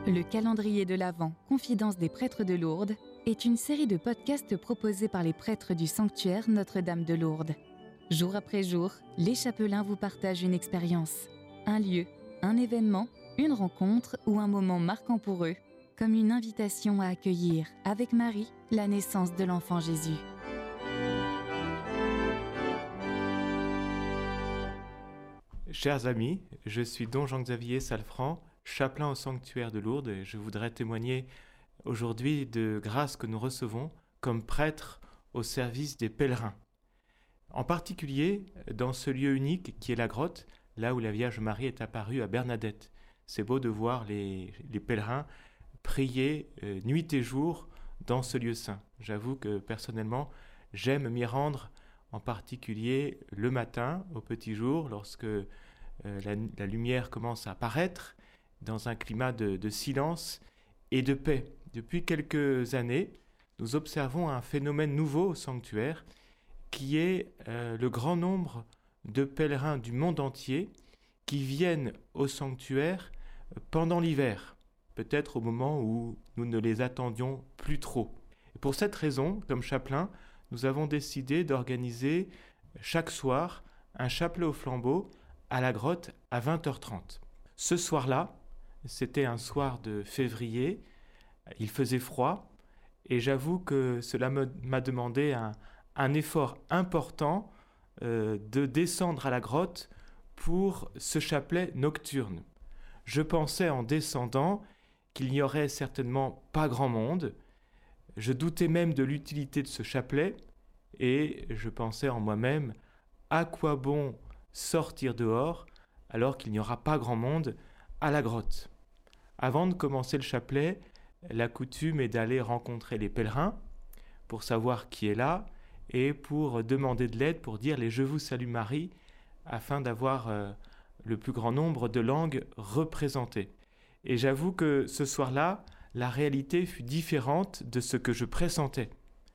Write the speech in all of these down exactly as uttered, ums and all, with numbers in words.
Le calendrier de l'Avent, Confidence des prêtres de Lourdes, est une série de podcasts proposés par les prêtres du sanctuaire Notre-Dame de Lourdes. Jour après jour, les chapelains vous partagent une expérience, un lieu, un événement, une rencontre ou un moment marquant pour eux, comme une invitation à accueillir, avec Marie, la naissance de l'enfant Jésus. Chers amis, je suis don Jean-Xavier Salfranc, chapelain au sanctuaire de Lourdes, et je voudrais témoigner aujourd'hui de grâce que nous recevons comme prêtres au service des pèlerins. En particulier, dans ce lieu unique qui est la grotte, là où la Vierge Marie est apparue à Bernadette. C'est beau de voir les, les pèlerins prier euh, nuit et jour dans ce lieu saint. J'avoue que personnellement, j'aime m'y rendre, en particulier le matin, au petit jour, lorsque euh, la, la lumière commence à apparaître, dans un climat de, de silence et de paix. Depuis quelques années, nous observons un phénomène nouveau au sanctuaire, qui est euh, le grand nombre de pèlerins du monde entier qui viennent au sanctuaire pendant l'hiver, peut-être au moment où nous ne les attendions plus trop. Et pour cette raison, comme chapelain, nous avons décidé d'organiser chaque soir un chapelet au flambeau à la grotte à vingt heures trente. Ce soir-là, c'était un soir de février, il faisait froid, et j'avoue que cela me, m'a demandé un, un effort important euh, de descendre à la grotte pour ce chapelet nocturne. Je pensais en descendant qu'il n'y aurait certainement pas grand monde, je doutais même de l'utilité de ce chapelet, et je pensais en moi-même, à quoi bon sortir dehors alors qu'il n'y aura pas grand monde à la grotte. Avant de commencer le chapelet, la coutume est d'aller rencontrer les pèlerins pour savoir qui est là et pour demander de l'aide, pour dire les « Je vous salue Marie » afin d'avoir euh, le plus grand nombre de langues représentées. Et j'avoue que ce soir-là, la réalité fut différente de ce que je pressentais,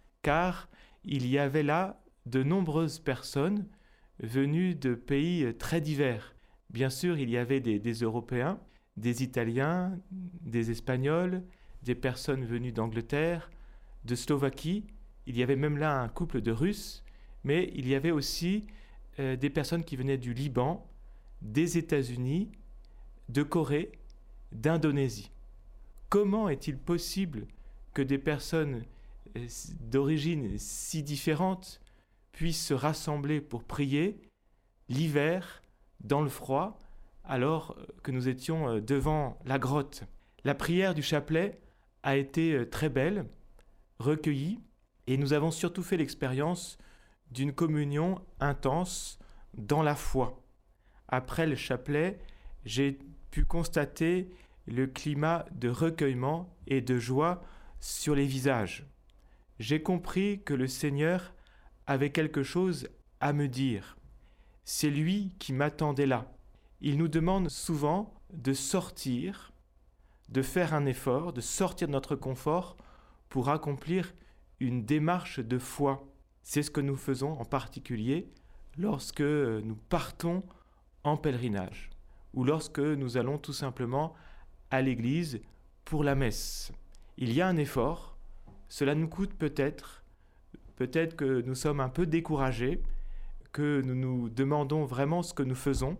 car il y avait là de nombreuses personnes venues de pays très divers. Bien sûr, il y avait des, des Européens, des Italiens, des Espagnols, des personnes venues d'Angleterre, de Slovaquie. Il y avait même là un couple de Russes, mais il y avait aussi euh, des personnes qui venaient du Liban, des États-Unis, de Corée, d'Indonésie. Comment est-il possible que des personnes euh, d'origine si différentes puissent se rassembler pour prier l'hiver, dans le froid, alors que nous étions devant la grotte? La prière du chapelet a été très belle, recueillie, et nous avons surtout fait l'expérience d'une communion intense dans la foi. Après le chapelet, j'ai pu constater le climat de recueillement et de joie sur les visages. J'ai compris que le Seigneur avait quelque chose à me dire. C'est lui qui m'attendait là. Il nous demande souvent de sortir, de faire un effort, de sortir de notre confort pour accomplir une démarche de foi. C'est ce que nous faisons en particulier lorsque nous partons en pèlerinage ou lorsque nous allons tout simplement à l'église pour la messe. Il y a un effort, cela nous coûte peut-être, peut-être que nous sommes un peu découragés, que nous nous demandons vraiment ce que nous faisons,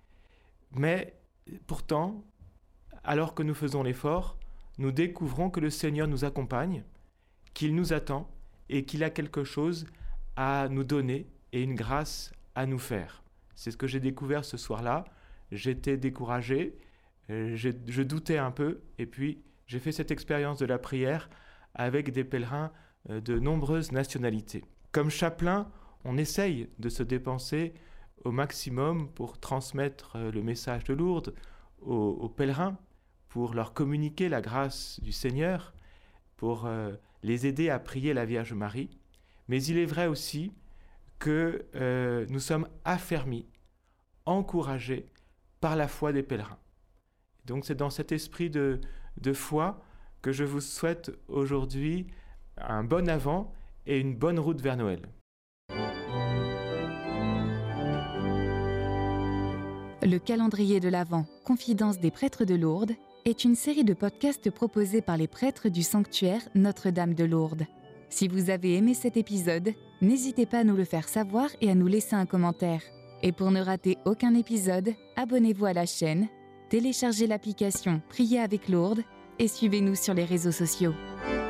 mais pourtant, alors que nous faisons l'effort, nous découvrons que le Seigneur nous accompagne, qu'il nous attend et qu'il a quelque chose à nous donner et une grâce à nous faire. C'est ce que j'ai découvert ce soir-là. J'étais découragé, je, je doutais un peu, et puis j'ai fait cette expérience de la prière avec des pèlerins de nombreuses nationalités. Comme chapelain, on essaye de se dépenser au maximum pour transmettre le message de Lourdes aux, aux pèlerins, pour leur communiquer la grâce du Seigneur, pour euh, les aider à prier la Vierge Marie. Mais il est vrai aussi que euh, nous sommes affermis, encouragés par la foi des pèlerins. Donc c'est dans cet esprit de, de foi que je vous souhaite aujourd'hui un bon Avent et une bonne route vers Noël. Le calendrier de l'Avent, Confidence des prêtres de Lourdes, est une série de podcasts proposés par les prêtres du sanctuaire Notre-Dame de Lourdes. Si vous avez aimé cet épisode, n'hésitez pas à nous le faire savoir et à nous laisser un commentaire. Et pour ne rater aucun épisode, abonnez-vous à la chaîne, téléchargez l'application Prier avec Lourdes et suivez-nous sur les réseaux sociaux.